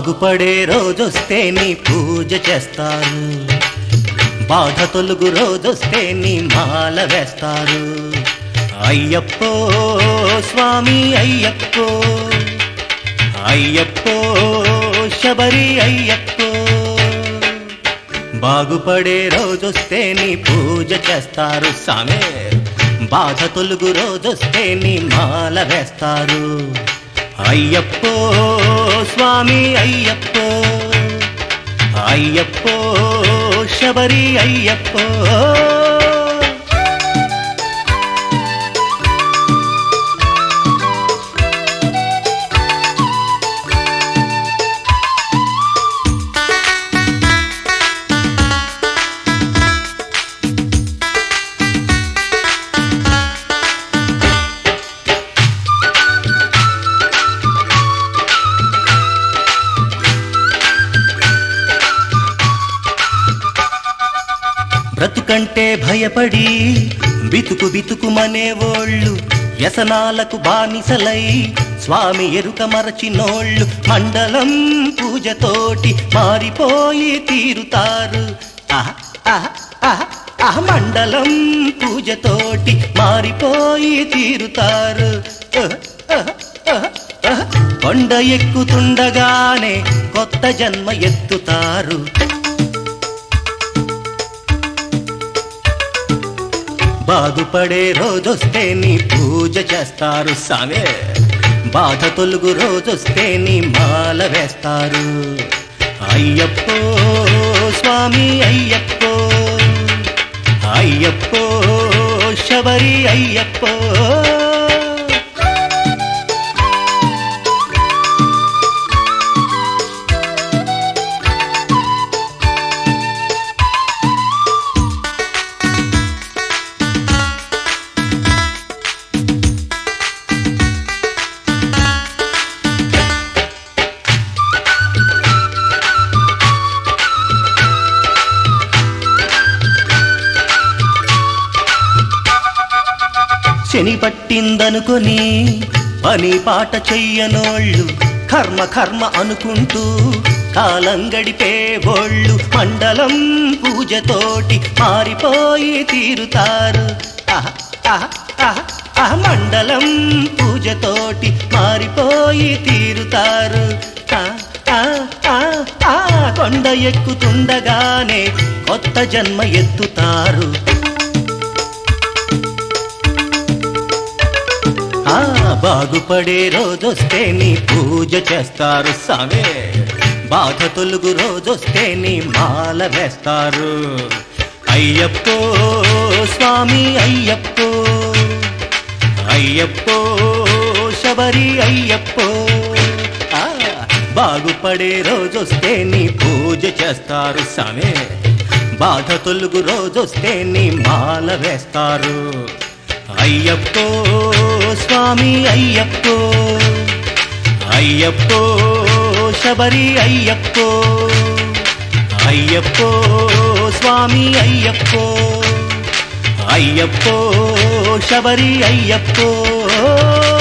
బాగుపడే రోజొస్తే నీ పూజ చేస్తారు, బాధ తొలుగు రోజొస్తే నీ మాల వేస్తారు. అయ్యప్పో స్వామి అయ్యప్పో, అయ్యప్పో శబరి అయ్యప్పో. బాగుపడే రోజొస్తే నీ పూజ చేస్తారు సామే, బాధ తొలుగు రోజొస్తే నీ మాల వేస్తారు. అయ్యప్పో స్వామి అయ్యప్పో, అయ్యప్పో శబరి అయ్యప్పో. బ్రతుకంటే భయపడి బితుకు బితుకుమనేవోళ్ళు, వ్యసనాలకు బానిసలై స్వామి ఎరుక మరచినోళ్ళు మండలం పూజతోటి మారిపోయి తీరుతారు. మండలం పూజతోటి మారిపోయి తీరుతారు. కొండ ఎక్కుతుండగానే కొత్త జన్మ ఎత్తుతారు. బాగుపడే రోజొస్తే నీ పూజ చేస్తారు సామే, బాధ తొలుగు రోజొస్తే నీ మాల వేస్తారు. అయ్యప్పో స్వామి అయ్యప్పో, అయ్యప్పో శబరి అయ్యప్పో. శని పట్టిందనుకొని పని పాట చెయ్యనోళ్ళు, కర్మ కర్మ అనుకుంటూ కాలం గడిపేవోళ్ళు మండలం పూజతోటి మారిపోయి తీరుతారు. మండలం పూజతోటి మారిపోయి తీరుతారు. కొండ ఎక్కుతుండగానే కొత్త జన్మ ఎత్తుతారు. బాగుపడే రోజొస్తే నీ పూజ చేస్తారు సామే, బాధ తొలుగు రోజొస్తే నీ మాల వేస్తారు. అయ్యప్పో స్వామి అయ్యప్పో, అయ్యప్పో శబరి అయ్యప్పో. బాగుపడే రోజొస్తే నీ పూజ చేస్తారు సామే, బాధ తొలుగు రోజొస్తే నీ మాల వేస్తారు. అయ్యప్పో స్వామి అయ్యప్పో, అయ్యప్పో శబరి అయ్యప్పో, అయ్యప్పో స్వామి అయ్యప్పో, అయ్యప్పో శబరి అయ్యప్పో.